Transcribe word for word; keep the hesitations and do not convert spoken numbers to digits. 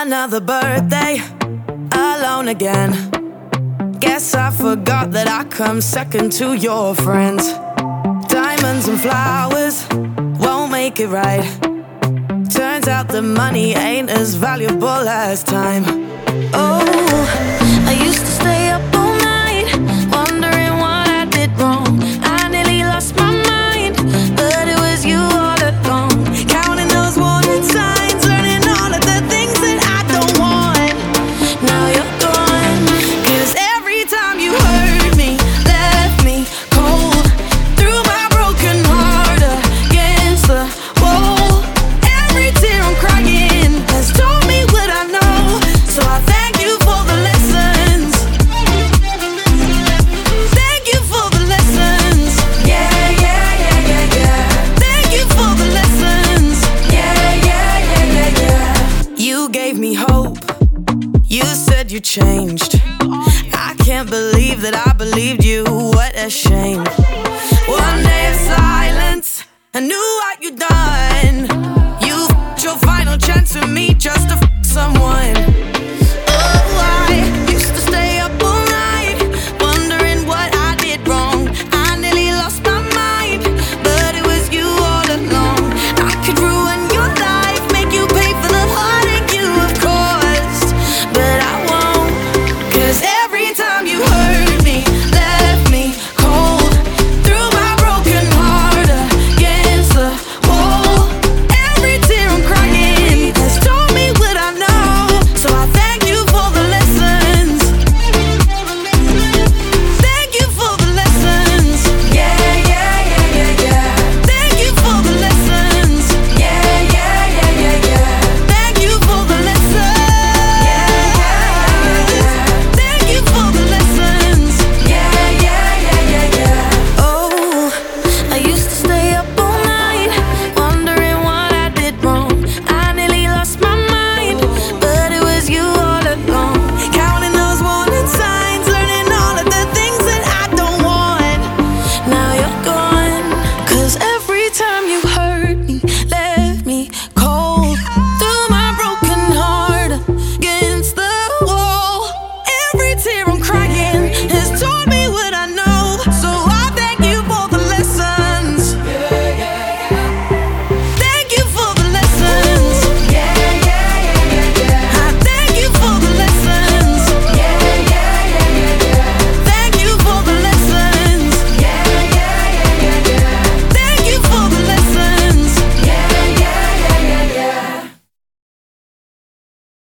Another birthday, alone again. Guess I forgot that I come second to your friends. Diamonds and flowers won't make it right. Turns out the money ain't as valuable as time. Oh, I used to stay up all night, wondering what I did wrong. I nearly lost my mind, but it was you all along. Counting those warning signs, learning all of the things that I don't want. Now you're gone, 'cause every time you hurt me, left me cold, threw my broken heart against the wall. Every tear I'm crying has told me what I know, so I thank you for the lessons. Thank you for the lessons. Yeah, yeah, yeah, yeah, yeah. Thank you for the lessons. Yeah, yeah, yeah, yeah, yeah. You gave me hope. You said you changed. I can't believe that I believed you. What a shame. One day of silence, I knew what you'd done. You f***ed your final chance with me just to f*** someone.